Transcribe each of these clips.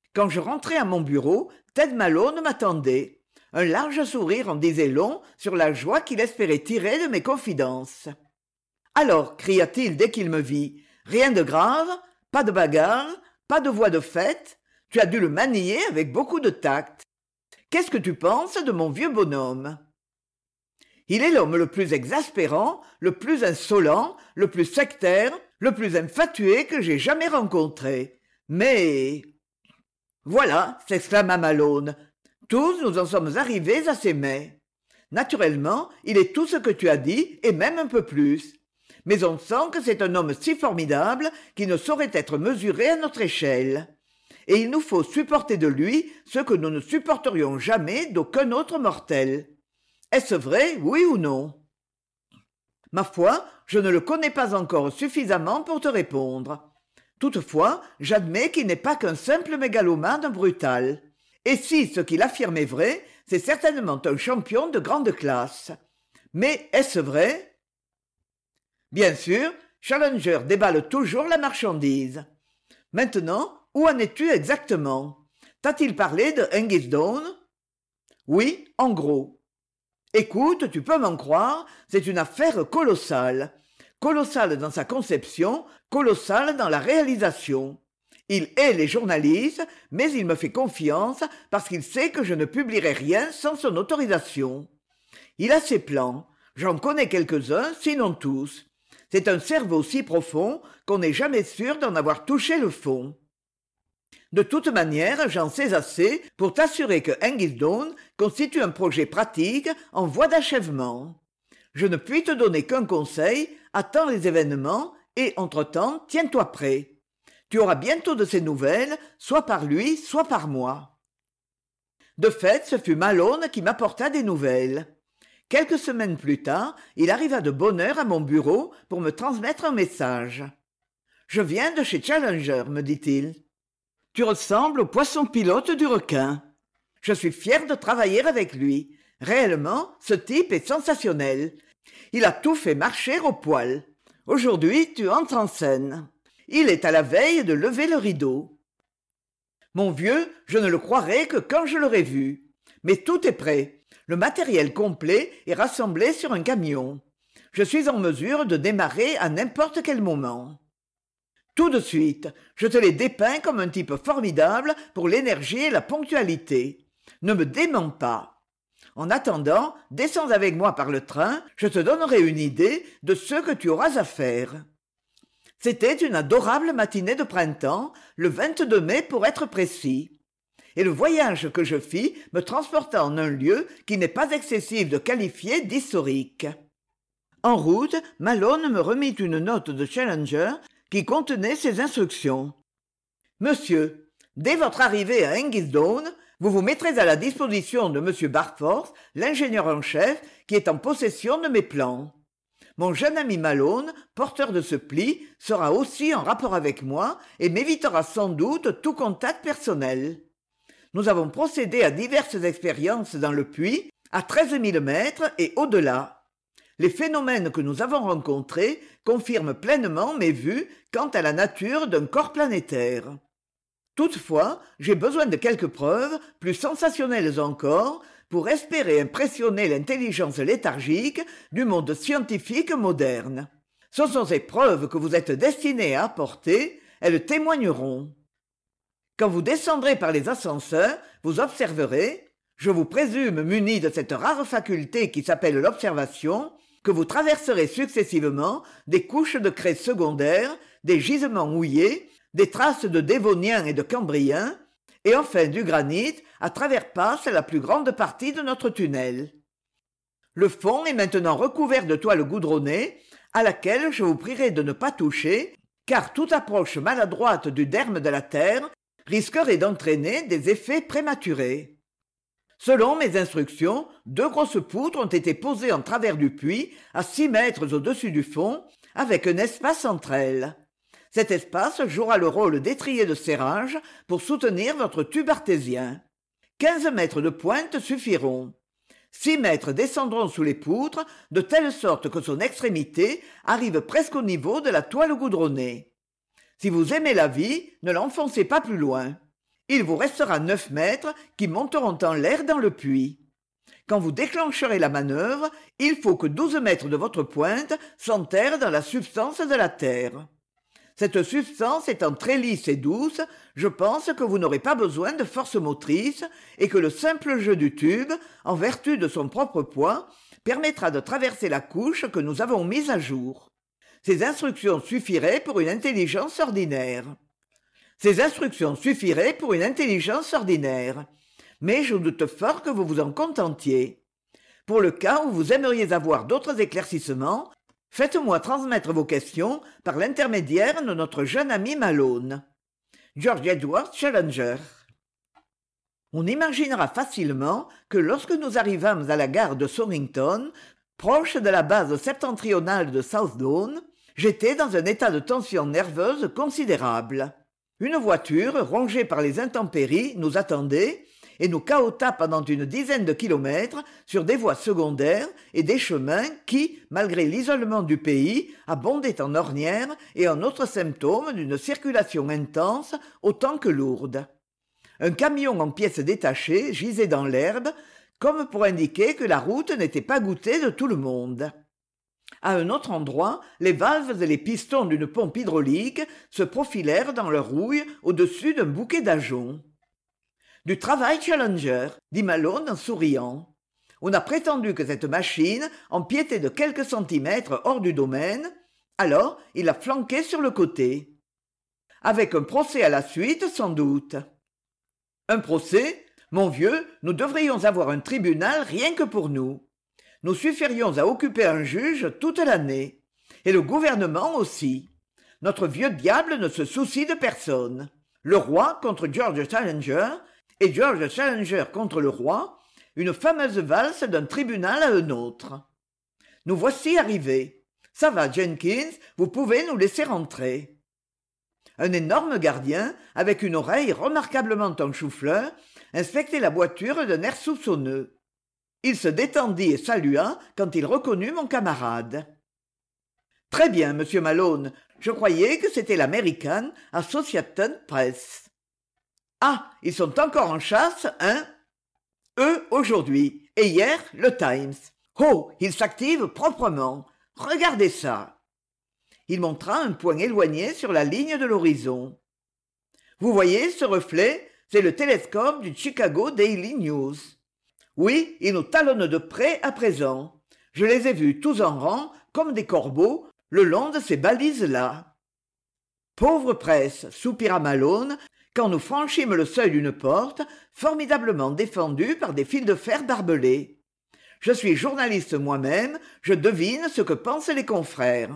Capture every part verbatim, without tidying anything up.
Quand je rentrai à mon bureau, Ted Malone m'attendait. Un large sourire en disait long sur la joie qu'il espérait tirer de mes confidences. Alors, cria-t-il dès qu'il me vit, rien de grave, pas de bagarre, pas de voix de fête, tu as dû le manier avec beaucoup de tact. Qu'est-ce que tu penses de mon vieux bonhomme? Il est l'homme le plus exaspérant, le plus insolent, le plus sectaire, le plus infatué que j'ai jamais rencontré. Mais... Voilà, s'exclama Malone. Tous nous en sommes arrivés à s'aimer. Naturellement, il est tout ce que tu as dit, et même un peu plus. Mais on sent que c'est un homme si formidable qu'il ne saurait être mesuré à notre échelle. Et il nous faut supporter de lui ce que nous ne supporterions jamais d'aucun autre mortel. Est-ce vrai, oui ou non? Ma foi, je ne le connais pas encore suffisamment pour te répondre. Toutefois, j'admets qu'il n'est pas qu'un simple mégalomane brutal. Et si ce qu'il affirme est vrai, c'est certainement un champion de grande classe. Mais est-ce vrai? Bien sûr, Challenger déballe toujours la marchandise. Maintenant, où en es-tu exactement? T'a-t-il parlé de Hengist Down? Oui, en gros. Écoute, tu peux m'en croire, c'est une affaire colossale. Colossale dans sa conception, colossale dans la réalisation. Il hait les journalistes, mais il me fait confiance parce qu'il sait que je ne publierai rien sans son autorisation. Il a ses plans. J'en connais quelques-uns, sinon tous. C'est un cerveau si profond qu'on n'est jamais sûr d'en avoir touché le fond. De toute manière, j'en sais assez pour t'assurer que Hengist Down constitue un projet pratique en voie d'achèvement. Je ne puis te donner qu'un conseil, attends les événements et, entre-temps, tiens-toi prêt. Tu auras bientôt de ses nouvelles, soit par lui, soit par moi. De fait, ce fut Malone qui m'apporta des nouvelles. Quelques semaines plus tard, il arriva de bonne heure à mon bureau pour me transmettre un message. « Je viens de chez Challenger, me dit-il. Tu ressembles au poisson pilote du requin. Je suis fier de travailler avec lui. Réellement, ce type est sensationnel. Il a tout fait marcher au poil. Aujourd'hui, tu entres en scène. Il est à la veille de lever le rideau. Mon vieux, je ne le croirai que quand je l'aurai vu. Mais tout est prêt. Le matériel complet est rassemblé sur un camion. Je suis en mesure de démarrer à n'importe quel moment. Tout de suite, je te l'ai dépeint comme un type formidable pour l'énergie et la ponctualité. Ne me démens pas. En attendant, descends avec moi par le train, je te donnerai une idée de ce que tu auras à faire. C'était une adorable matinée de printemps, le vingt-deux mai pour être précis. Et le voyage que je fis me transporta en un lieu qui n'est pas excessif de qualifier d'historique. En route, Malone me remit une note de Challenger qui contenait ces instructions. « Monsieur, dès votre arrivée à Hengist Down, vous vous mettrez à la disposition de Monsieur Barforth, l'ingénieur en chef, qui est en possession de mes plans. Mon jeune ami Malone, porteur de ce pli, sera aussi en rapport avec moi et m'évitera sans doute tout contact personnel. Nous avons procédé à diverses expériences dans le puits, à treize mille mètres et au-delà. Les phénomènes que nous avons rencontrés confirment pleinement mes vues quant à la nature d'un corps planétaire. Toutefois, j'ai besoin de quelques preuves, plus sensationnelles encore, pour espérer impressionner l'intelligence léthargique du monde scientifique moderne. Ce sont ces preuves que vous êtes destiné à apporter, elles témoigneront. Quand vous descendrez par les ascenseurs, vous observerez, je vous présume muni de cette rare faculté qui s'appelle l'observation, que vous traverserez successivement des couches de craie secondaires, des gisements mouillés, des traces de dévoniens et de cambriens, et enfin du granit, à travers passe la plus grande partie de notre tunnel. Le fond est maintenant recouvert de toile goudronnée, à laquelle je vous prierai de ne pas toucher, car toute approche maladroite du derme de la Terre risquerait d'entraîner des effets prématurés. Selon mes instructions, deux grosses poutres ont été posées en travers du puits, à six mètres au-dessus du fond, avec un espace entre elles. Cet espace jouera le rôle d'étrier de serrage pour soutenir votre tube artésien. Quinze mètres de pointe suffiront. Six mètres descendront sous les poutres, de telle sorte que son extrémité arrive presque au niveau de la toile goudronnée. Si vous aimez la vie, ne l'enfoncez pas plus loin. Il vous restera neuf mètres qui monteront en l'air dans le puits. Quand vous déclencherez la manœuvre, il faut que douze mètres de votre pointe s'enterrent dans la substance de la terre. Cette substance étant très lisse et douce, je pense que vous n'aurez pas besoin de force motrice et que le simple jeu du tube, en vertu de son propre poids, permettra de traverser la couche que nous avons mise à jour. Ces instructions suffiraient pour une intelligence ordinaire. Ces instructions suffiraient pour une intelligence ordinaire. Mais je doute fort que vous vous en contentiez. Pour le cas où vous aimeriez avoir d'autres éclaircissements, faites-moi transmettre vos questions par l'intermédiaire de notre jeune ami Malone. George Edward Challenger. On imaginera facilement que lorsque nous arrivâmes à la gare de Sorrington, proche de la base septentrionale de Southdown, j'étais dans un état de tension nerveuse considérable. Une voiture, rongée par les intempéries, nous attendait et nous cahota pendant une dizaine de kilomètres sur des voies secondaires et des chemins qui, malgré l'isolement du pays, abondaient en ornières et en autres symptômes d'une circulation intense autant que lourde. Un camion en pièces détachées gisait dans l'herbe, comme pour indiquer que la route n'était pas goûtée de tout le monde. À un autre endroit, les valves et les pistons d'une pompe hydraulique se profilèrent dans leur rouille au-dessus d'un bouquet d'ajoncs. « Du travail, Challenger !» dit Malone en souriant. On a prétendu que cette machine empiétait de quelques centimètres hors du domaine, alors il l'a flanquée sur le côté. Avec un procès à la suite, sans doute. Un procès ? Mon vieux, nous devrions avoir un tribunal rien que pour nous. Nous suffirions à occuper un juge toute l'année. Et le gouvernement aussi. Notre vieux diable ne se soucie de personne. Le roi contre George Challenger, et George Challenger contre le roi, une fameuse valse d'un tribunal à un autre. Nous voici arrivés. Ça va, Jenkins, vous pouvez nous laisser rentrer. Un énorme gardien, avec une oreille remarquablement en chou-fleur, inspectait la voiture d'un air soupçonneux. Il se détendit et salua quand il reconnut mon camarade. « Très bien, monsieur Malone, je croyais que c'était l'American Associated Press. » Ah, ils sont encore en chasse, hein? Eux, aujourd'hui, et hier, le Times. Oh, ils s'activent proprement. Regardez ça. Il montra un point éloigné sur la ligne de l'horizon. Vous voyez ce reflet? C'est le télescope du Chicago Daily News. Oui, ils nous talonnent de près à présent. Je les ai vus tous en rang, comme des corbeaux, le long de ces balises-là. Pauvre presse, soupira Malone, quand nous franchîmes le seuil d'une porte, formidablement défendue par des fils de fer barbelés. Je suis journaliste moi-même, je devine ce que pensent les confrères.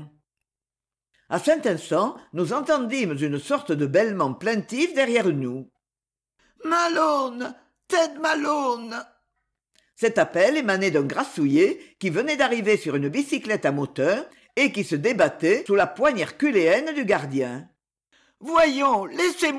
À cet instant, nous entendîmes une sorte de bêlement plaintif derrière nous. « Malone! Ted Malone !» Cet appel émanait d'un grassouillet qui venait d'arriver sur une bicyclette à moteur et qui se débattait sous la poigne herculéenne du gardien. « Voyons, laissez-moi !»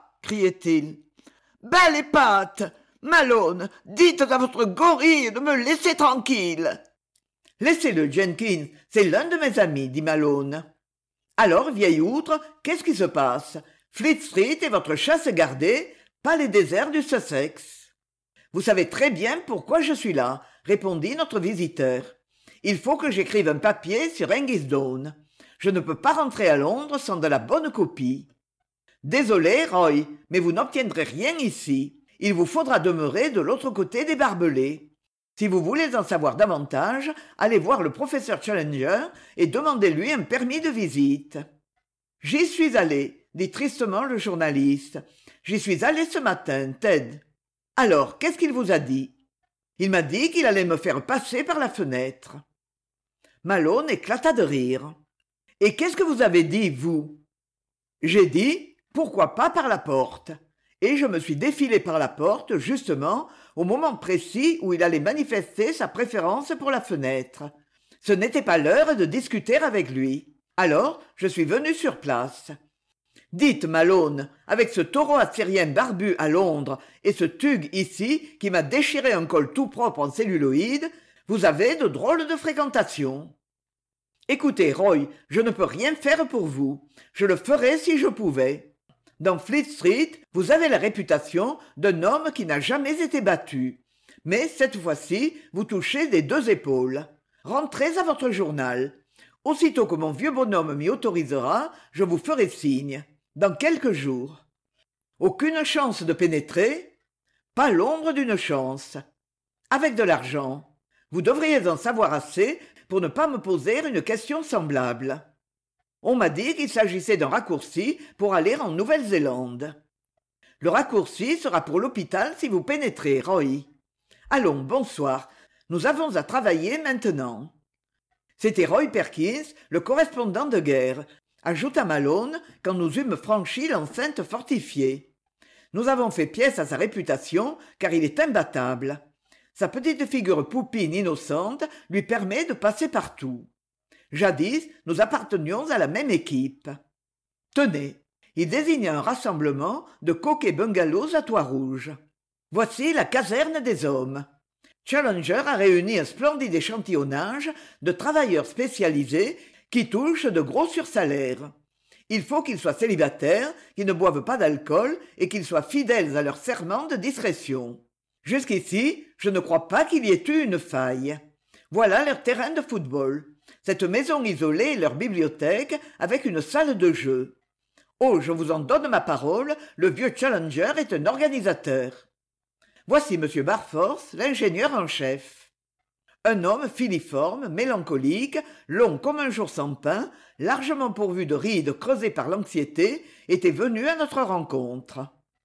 criait-il. « Bas les pattes! Malone, dites à votre gorille de me laisser tranquille !»« Laissez-le, Jenkins, c'est l'un de mes amis, dit Malone. »« Alors, vieille outre, qu'est-ce qui se passe? Fleet Street est votre chasse gardée, pas les déserts du Sussex. »« Vous savez très bien pourquoi je suis là, » répondit notre visiteur. « Il faut que j'écrive un papier sur Hengistdown. Je ne peux pas rentrer à Londres sans de la bonne copie. » Désolé, Roy, mais vous n'obtiendrez rien ici. Il vous faudra demeurer de l'autre côté des barbelés. Si vous voulez en savoir davantage, allez voir le professeur Challenger et demandez-lui un permis de visite. J'y suis allé, dit tristement le journaliste. J'y suis allé ce matin, Ted. Alors, qu'est-ce qu'il vous a dit? Il m'a dit qu'il allait me faire passer par la fenêtre. Malone éclata de rire. Et qu'est-ce que vous avez dit, vous? J'ai dit, pourquoi pas par la porte? Et je me suis défilé par la porte, justement, au moment précis où il allait manifester sa préférence pour la fenêtre. Ce n'était pas l'heure de discuter avec lui. Alors, je suis venu sur place. Dites, Malone, avec ce taureau assyrien barbu à Londres et ce tugue ici qui m'a déchiré un col tout propre en celluloïd, vous avez de drôles de fréquentations. Écoutez, Roy, je ne peux rien faire pour vous. Je le ferais si je pouvais. Dans Fleet Street, vous avez la réputation d'un homme qui n'a jamais été battu. Mais cette fois-ci, vous touchez des deux épaules. Rentrez à votre journal. Aussitôt que mon vieux bonhomme m'y autorisera, je vous ferai signe. Dans quelques jours. Aucune chance de pénétrer? Pas l'ombre d'une chance. Avec de l'argent. Vous devriez en savoir assez pour ne pas me poser une question semblable. On m'a dit qu'il s'agissait d'un raccourci pour aller en Nouvelle-Zélande. Le raccourci sera pour l'hôpital si vous pénétrez, Roy. Allons, bonsoir. Nous avons à travailler maintenant. C'était Roy Perkins, le correspondant de guerre, ajouta Malone quand nous eûmes franchi l'enceinte fortifiée. Nous avons fait pièce à sa réputation car il est imbattable. Sa petite figure poupine innocente lui permet de passer partout. Jadis, nous appartenions à la même équipe. Tenez, il désigna un rassemblement de coquets bungalows à toit rouge. Voici la caserne des hommes. Challenger a réuni un splendide échantillonnage de travailleurs spécialisés qui touchent de gros sursalaires. Il faut qu'ils soient célibataires, qu'ils ne boivent pas d'alcool et qu'ils soient fidèles à leur serment de discrétion. Jusqu'ici, je ne crois pas qu'il y ait eu une faille. Voilà leur terrain de football. Cette maison isolée est leur bibliothèque avec une salle de jeu. Oh, je vous en donne ma parole, le vieux Challenger est un organisateur. Voici M. Barforce, l'ingénieur en chef. Un homme filiforme, mélancolique, long comme un jour sans pain, largement pourvu de rides creusées par l'anxiété, était venu à notre rencontre.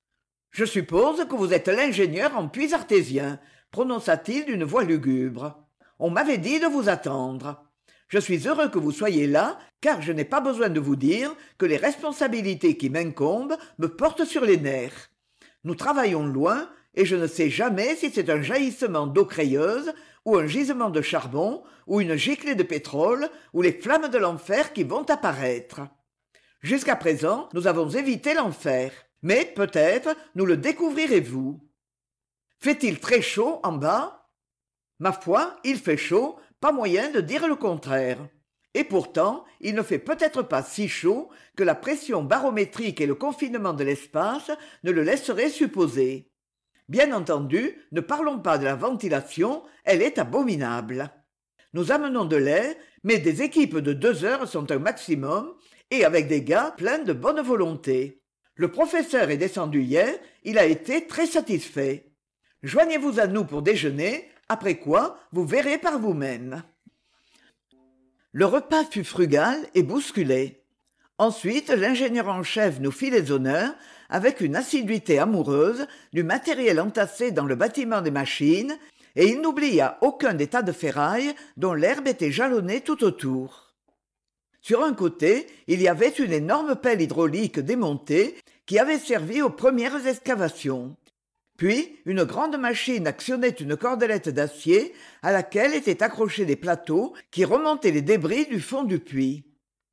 « Je suppose que vous êtes l'ingénieur en puits artésien, » prononça-t-il d'une voix lugubre. « On m'avait dit de vous attendre. Je suis heureux que vous soyez là, car je n'ai pas besoin de vous dire que les responsabilités qui m'incombent me portent sur les nerfs. Nous travaillons loin, et je ne sais jamais si c'est un jaillissement d'eau crayeuse, ou un gisement de charbon, ou une giclée de pétrole, ou les flammes de l'enfer qui vont apparaître. Jusqu'à présent, nous avons évité l'enfer, mais peut-être nous le découvrirez-vous. Fait-il très chaud en bas? Ma foi, il fait chaud, pas moyen de dire le contraire. Et pourtant, il ne fait peut-être pas si chaud que la pression barométrique et le confinement de l'espace ne le laisseraient supposer. Bien entendu, ne parlons pas de la ventilation, elle est abominable. Nous amenons de l'air, mais des équipes de deux heures sont un maximum, et avec des gars pleins de bonne volonté. Le professeur est descendu hier, il a été très satisfait. Joignez-vous à nous pour déjeuner, après quoi vous verrez par vous-même. Le repas fut frugal et bousculé. Ensuite, l'ingénieur en chef nous fit les honneurs, avec une assiduité amoureuse, du matériel entassé dans le bâtiment des machines, et il n'oublia aucun des tas de ferrailles dont l'herbe était jalonnée tout autour. Sur un côté, il y avait une énorme pelle hydraulique démontée qui avait servi aux premières excavations. Puis, une grande machine actionnait une cordelette d'acier à laquelle étaient accrochés des plateaux qui remontaient les débris du fond du puits.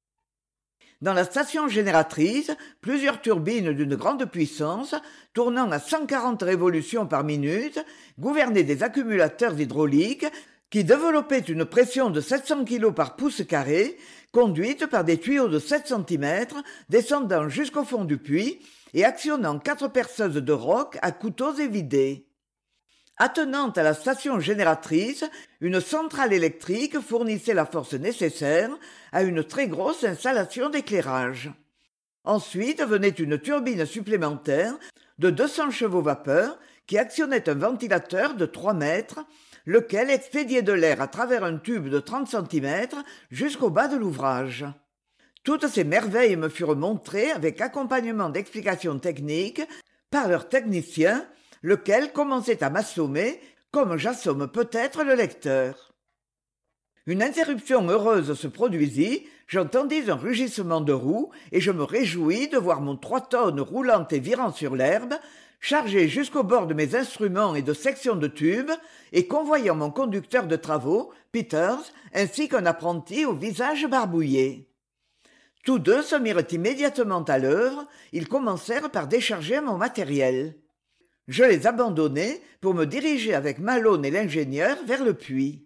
Dans la station génératrice, plusieurs turbines d'une grande puissance, tournant à cent quarante révolutions par minute, gouvernaient des accumulateurs hydrauliques qui développaient une pression de sept cents kilos par pouce carré, conduite par des tuyaux de sept centimètres descendant jusqu'au fond du puits et actionnant quatre perceuses de roc à couteaux évidés. Attenante à la station génératrice, une centrale électrique fournissait la force nécessaire à une très grosse installation d'éclairage. Ensuite venait une turbine supplémentaire de deux cents chevaux vapeur qui actionnait un ventilateur de trois mètres, lequel expédiait de l'air à travers un tube de trente centimètres jusqu'au bas de l'ouvrage. Toutes ces merveilles me furent montrées avec accompagnement d'explications techniques par leur technicien, lequel commençait à m'assommer comme j'assomme peut-être le lecteur. Une interruption heureuse se produisit, j'entendis un rugissement de roues et je me réjouis de voir mon trois tonnes roulant et virant sur l'herbe, chargé jusqu'au bord de mes instruments et de sections de tubes, et convoyant mon conducteur de travaux, Peters, ainsi qu'un apprenti au visage barbouillé. Tous deux se mirent immédiatement à l'œuvre, ils commencèrent par décharger mon matériel. Je les abandonnai pour me diriger avec Malone et l'ingénieur vers le puits.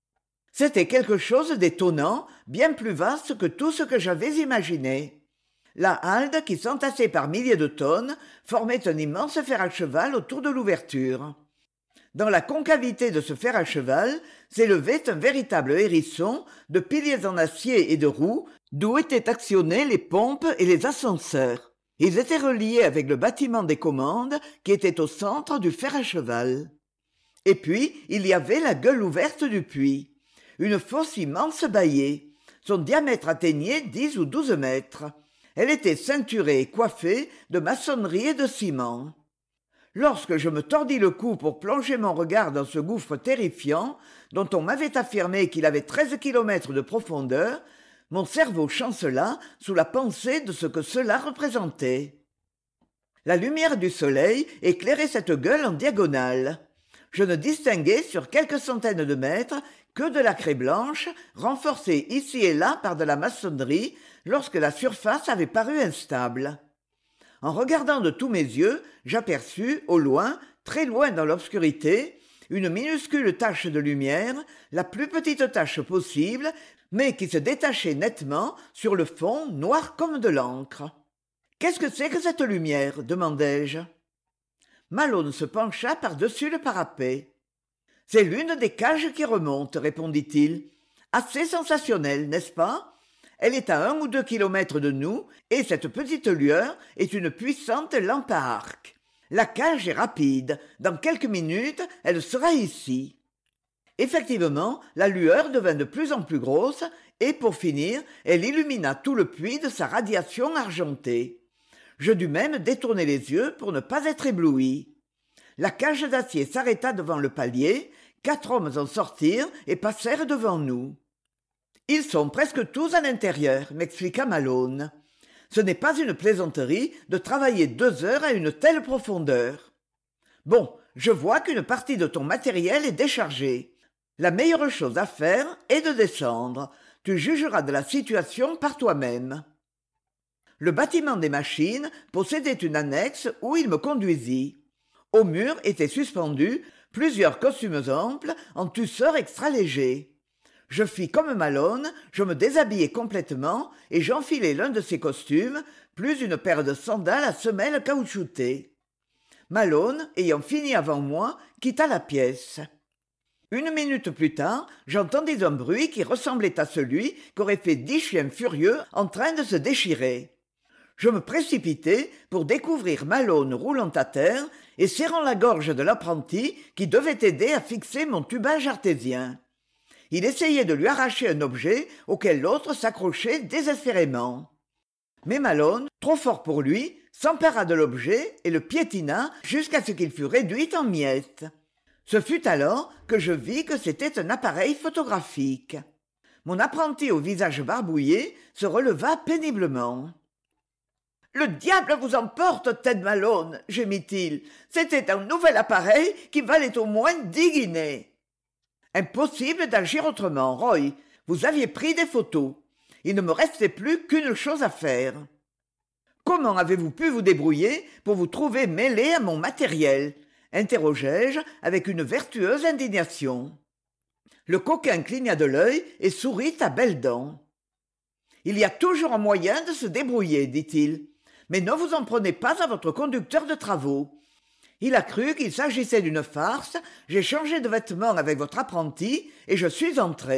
C'était quelque chose d'étonnant, bien plus vaste que tout ce que j'avais imaginé. La halde, qui s'entassait par milliers de tonnes, formait un immense fer à cheval autour de l'ouverture. Dans la concavité de ce fer à cheval s'élevait un véritable hérisson de piliers en acier et de roues, d'où étaient actionnés les pompes et les ascenseurs. Ils étaient reliés avec le bâtiment des commandes qui était au centre du fer à cheval. Et puis, il y avait la gueule ouverte du puits. Une fosse immense bâillée. Son diamètre atteignait dix ou douze mètres. Elle était ceinturée et coiffée de maçonnerie et de ciment. Lorsque je me tordis le cou pour plonger mon regard dans ce gouffre terrifiant, dont on m'avait affirmé qu'il avait treize kilomètres de profondeur, mon cerveau chancela sous la pensée de ce que cela représentait. La lumière du soleil éclairait cette gueule en diagonale. Je ne distinguais sur quelques centaines de mètres que de la craie blanche, renforcée ici et là par de la maçonnerie, lorsque la surface avait paru instable. En regardant de tous mes yeux, j'aperçus, au loin, très loin dans l'obscurité, une minuscule tache de lumière, la plus petite tache possible, mais qui se détachait nettement sur le fond noir comme de l'encre. « Qu'est-ce que c'est que cette lumière ?» demandai-je. Malone se pencha par-dessus le parapet. « C'est l'une des cages qui remonte, répondit-il. Assez sensationnel, n'est-ce pas ? Elle est à un ou deux kilomètres de nous, et cette petite lueur est une puissante lampe à arc. La cage est rapide. Dans quelques minutes, elle sera ici. » Effectivement, la lueur devint de plus en plus grosse, et pour finir, elle illumina tout le puits de sa radiation argentée. Je dus même détourner les yeux pour ne pas être ébloui. La cage d'acier s'arrêta devant le palier, quatre hommes en sortirent et passèrent devant nous. « Ils sont presque tous à l'intérieur, » m'expliqua Malone. « Ce n'est pas une plaisanterie de travailler deux heures à une telle profondeur. Bon, je vois qu'une partie de ton matériel est déchargée. La meilleure chose à faire est de descendre. Tu jugeras de la situation par toi-même. » Le bâtiment des machines possédait une annexe où il me conduisit. Au mur étaient suspendus plusieurs costumes amples en tusseur extra léger. Je fis comme Malone, je me déshabillai complètement et j'enfilai l'un de ces costumes, plus une paire de sandales à semelles caoutchoutées. Malone, ayant fini avant moi, quitta la pièce. Une minute plus tard, j'entendis un bruit qui ressemblait à celui qu'auraient fait dix chiens furieux en train de se déchirer. Je me précipitai pour découvrir Malone roulant à terre et serrant la gorge de l'apprenti qui devait aider à fixer mon tubage artésien. Il essayait de lui arracher un objet auquel l'autre s'accrochait désespérément. Mais Malone, trop fort pour lui, s'empara de l'objet et le piétina jusqu'à ce qu'il fût réduit en miettes. Ce fut alors que je vis que c'était un appareil photographique. Mon apprenti au visage barbouillé se releva péniblement. « Le diable vous emporte, Ted Malone !» gémit-il. « C'était un nouvel appareil qui valait au moins dix guinées. » Impossible d'agir autrement, Roy. Vous aviez pris des photos. Il ne me restait plus qu'une chose à faire. Comment avez-vous pu vous débrouiller pour vous trouver mêlé à mon matériel ? Interrogeai-je avec une vertueuse indignation. Le coquin cligna de l'œil et sourit à belles dents. « Il y a toujours un moyen de se débrouiller, dit-il. Mais ne vous en prenez pas à votre conducteur de travaux. Il a cru qu'il s'agissait d'une farce, j'ai changé de vêtements avec votre apprenti et je suis entré. »«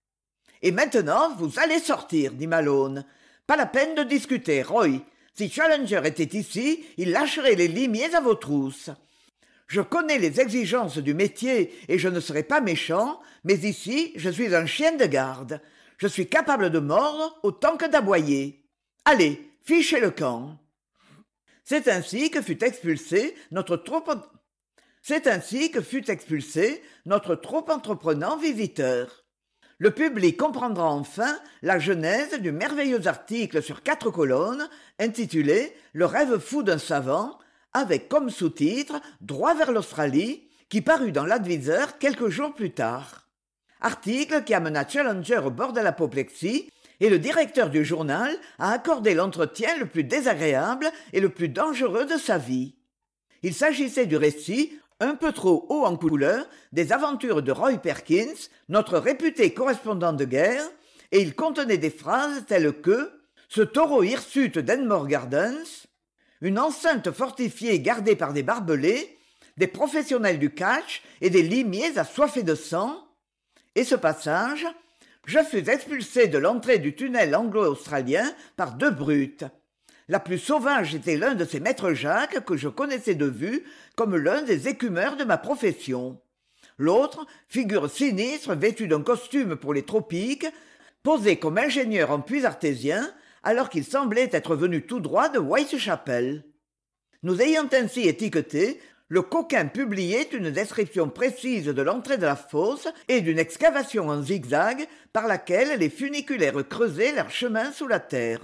Et maintenant, vous allez sortir, dit Malone. Pas la peine de discuter, Roy. Si Challenger était ici, il lâcherait les limiers à vos trousses. Je connais les exigences du métier et je ne serai pas méchant, mais ici, je suis un chien de garde. Je suis capable de mordre autant que d'aboyer. Allez, fichez le camp. » C'est ainsi que fut expulsé notre trop... C'est ainsi que fut expulsé notre trop entreprenant visiteur. Le public comprendra enfin la genèse du merveilleux article sur quatre colonnes intitulé « Le rêve fou d'un savant » avec comme sous-titre « Droit vers l'Australie » qui parut dans l'Advisor quelques jours plus tard. Article qui amena Challenger au bord de l'apoplexie et le directeur du journal a accordé l'entretien le plus désagréable et le plus dangereux de sa vie. Il s'agissait du récit, un peu trop haut en couleur, des aventures de Roy Perkins, notre réputé correspondant de guerre, et il contenait des phrases telles que « Ce taureau hirsute d'Enmore Gardens, une enceinte fortifiée gardée par des barbelés, des professionnels du catch et des limiers assoiffés de sang, et ce passage, je fus expulsé de l'entrée du tunnel anglo-australien par deux brutes. La plus sauvage était l'un de ces maîtres Jacques que je connaissais de vue comme l'un des écumeurs de ma profession. L'autre, figure sinistre vêtue d'un costume pour les tropiques, posait comme ingénieur en puits artésien, alors qu'il semblait être venu tout droit de Whitechapel. Nous ayant ainsi étiquetés, le coquin publiait une description précise de l'entrée de la fosse et d'une excavation en zigzag par laquelle les funiculaires creusaient leur chemin sous la terre.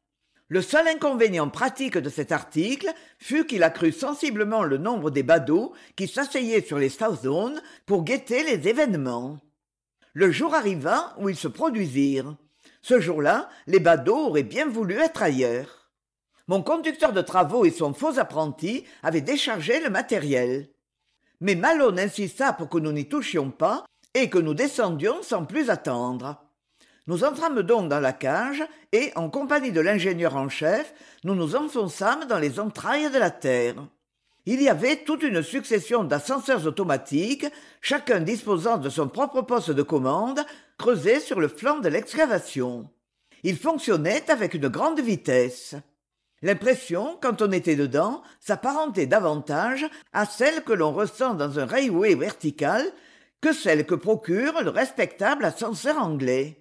Le seul inconvénient pratique de cet article fut qu'il accrut sensiblement le nombre des badauds qui s'asseyaient sur les South-Downs pour guetter les événements. Le jour arriva où ils se produisirent. Ce jour-là, les badauds auraient bien voulu être ailleurs. Mon conducteur de travaux et son faux apprenti avaient déchargé le matériel. Mais Malone insista pour que nous n'y touchions pas et que nous descendions sans plus attendre. Nous entrâmes donc dans la cage et, en compagnie de l'ingénieur en chef, nous nous enfonçâmes dans les entrailles de la terre. Il y avait toute une succession d'ascenseurs automatiques, chacun disposant de son propre poste de commande, creusé sur le flanc de l'excavation. Ils fonctionnaient avec une grande vitesse. L'impression, quand on était dedans, s'apparentait davantage à celle que l'on ressent dans un railway vertical que celle que procure le respectable ascenseur anglais.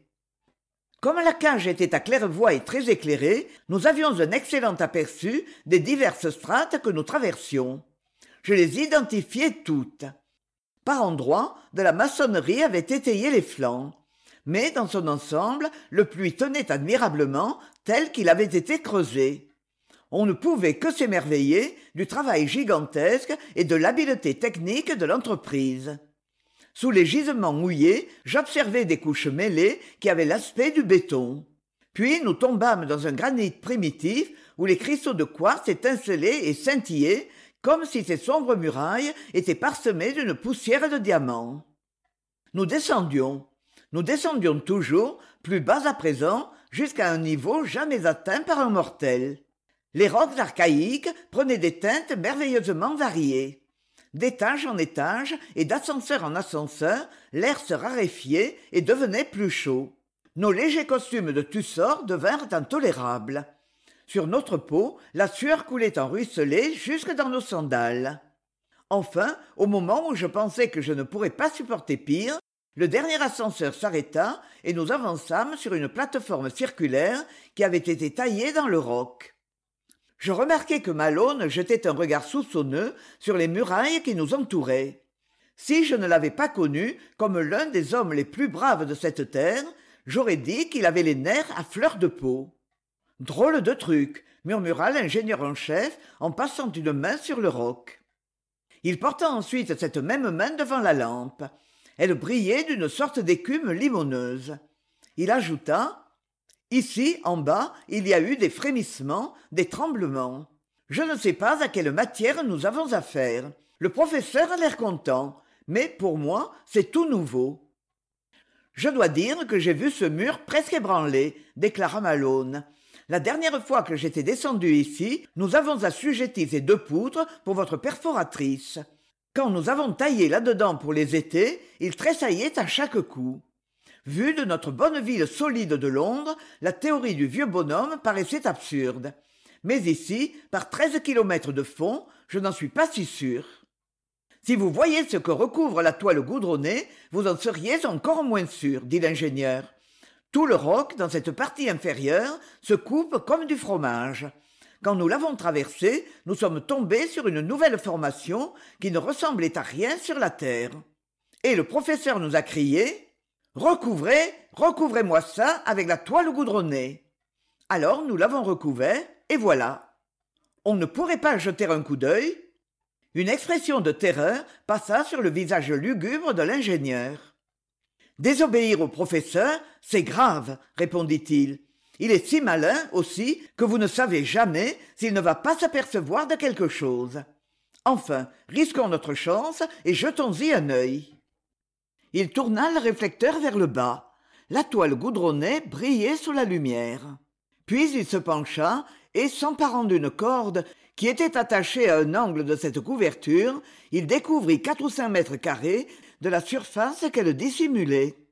Comme la cage était à claire-voie et très éclairée, nous avions un excellent aperçu des diverses strates que nous traversions. Je les identifiais toutes. Par endroits, de la maçonnerie avait étayé les flancs, mais dans son ensemble, le puits tenait admirablement tel qu'il avait été creusé. On ne pouvait que s'émerveiller du travail gigantesque et de l'habileté technique de l'entreprise. Sous les gisements mouillés, j'observai des couches mêlées qui avaient l'aspect du béton. Puis nous tombâmes dans un granit primitif où les cristaux de quartz étincelaient et scintillaient comme si ces sombres murailles étaient parsemées d'une poussière de diamants. Nous descendions. Nous descendions toujours, plus bas à présent, jusqu'à un niveau jamais atteint par un mortel. Les rocs archaïques prenaient des teintes merveilleusement variées. D'étage en étage et d'ascenseur en ascenseur, l'air se raréfiait et devenait plus chaud. Nos légers costumes de tussor devinrent intolérables. Sur notre peau, la sueur coulait en ruisselets jusque dans nos sandales. Enfin, au moment où je pensais que je ne pourrais pas supporter pire, le dernier ascenseur s'arrêta et nous avançâmes sur une plateforme circulaire qui avait été taillée dans le roc. Je remarquai que Malone jetait un regard soupçonneux sur les murailles qui nous entouraient. Si je ne l'avais pas connu comme l'un des hommes les plus braves de cette terre, j'aurais dit qu'il avait les nerfs à fleur de peau. « Drôle de truc !» murmura l'ingénieur en chef en passant une main sur le roc. Il porta ensuite cette même main devant la lampe. Elle brillait d'une sorte d'écume limoneuse. Il ajouta: Ici, en bas, il y a eu des frémissements, des tremblements. Je ne sais pas à quelle matière nous avons affaire. Le professeur a l'air content, mais pour moi, c'est tout nouveau. Je dois dire que j'ai vu ce mur presque ébranlé, déclara Malone. La dernière fois que j'étais descendu ici, nous avons assujetti ces deux poutres pour votre perforatrice. Quand nous avons taillé là-dedans pour les étais, ils tressaillaient à chaque coup. Vu de notre bonne ville solide de Londres, la théorie du vieux bonhomme paraissait absurde. Mais ici, par treize kilomètres de fond, je n'en suis pas si sûr. Si vous voyez ce que recouvre la toile goudronnée, vous en seriez encore moins sûr, dit l'ingénieur. Tout le roc, dans cette partie inférieure, se coupe comme du fromage. Quand nous l'avons traversé, nous sommes tombés sur une nouvelle formation qui ne ressemblait à rien sur la terre. Et le professeur nous a crié: « Recouvrez, recouvrez-moi ça avec la toile goudronnée. » Alors nous l'avons recouvert, et voilà. On ne pourrait pas jeter un coup d'œil? Une expression de terreur passa sur le visage lugubre de l'ingénieur. « Désobéir au professeur, c'est grave, » répondit-il. « Il est si malin, aussi, que vous ne savez jamais s'il ne va pas s'apercevoir de quelque chose. Enfin, risquons notre chance et jetons-y un œil. » Il tourna le réflecteur vers le bas. La toile goudronnée brillait sous la lumière. puis il se pencha et s'emparant d'une corde qui était attachée à un angle de cette couverture il découvrit quatre ou cinq mètres carrés de la surface qu'elle dissimulait